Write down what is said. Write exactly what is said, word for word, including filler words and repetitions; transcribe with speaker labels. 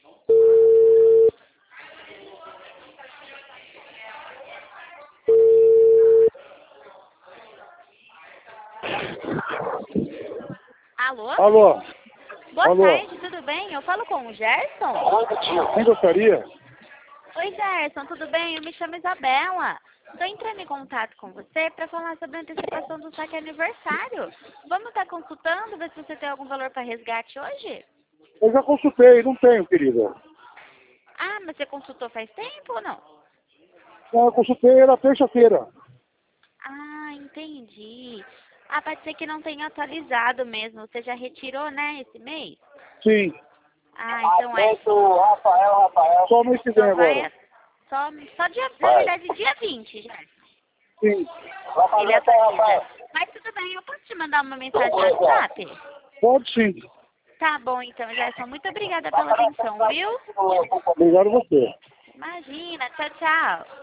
Speaker 1: Alô?
Speaker 2: Alô?
Speaker 1: Boa
Speaker 2: Alô?
Speaker 1: tarde, tudo bem? Eu falo com o Gerson?
Speaker 2: Quem gostaria?
Speaker 1: Oi, Gerson, tudo bem? Eu me chamo Isabela. Estou entrando em contato com você para falar sobre a antecipação do saque aniversário. Vamos estar consultando, ver se você tem algum valor para resgate hoje?
Speaker 2: Eu já consultei, não tenho, querida.
Speaker 1: Ah, mas você consultou faz tempo ou não?
Speaker 2: Não, eu consultei na terça-feira.
Speaker 1: Ah, entendi. Ah, pode ser que não tenha atualizado mesmo. Você já retirou, né, esse mês?
Speaker 2: Sim.
Speaker 1: Ah, então é.
Speaker 2: Rafael, Rafael. Só mês que vem
Speaker 1: Só vai.
Speaker 2: agora.
Speaker 1: Só, só dia, na verdade, dia vinte, Gerson.
Speaker 2: Sim.
Speaker 1: Ele atualiza. Mas tudo bem, eu posso te mandar uma mensagem no WhatsApp?
Speaker 2: Pode sim.
Speaker 1: Tá bom, então, Gerson. Muito obrigada pela atenção, viu?
Speaker 2: Obrigado a você.
Speaker 1: Imagina. Tchau, tchau.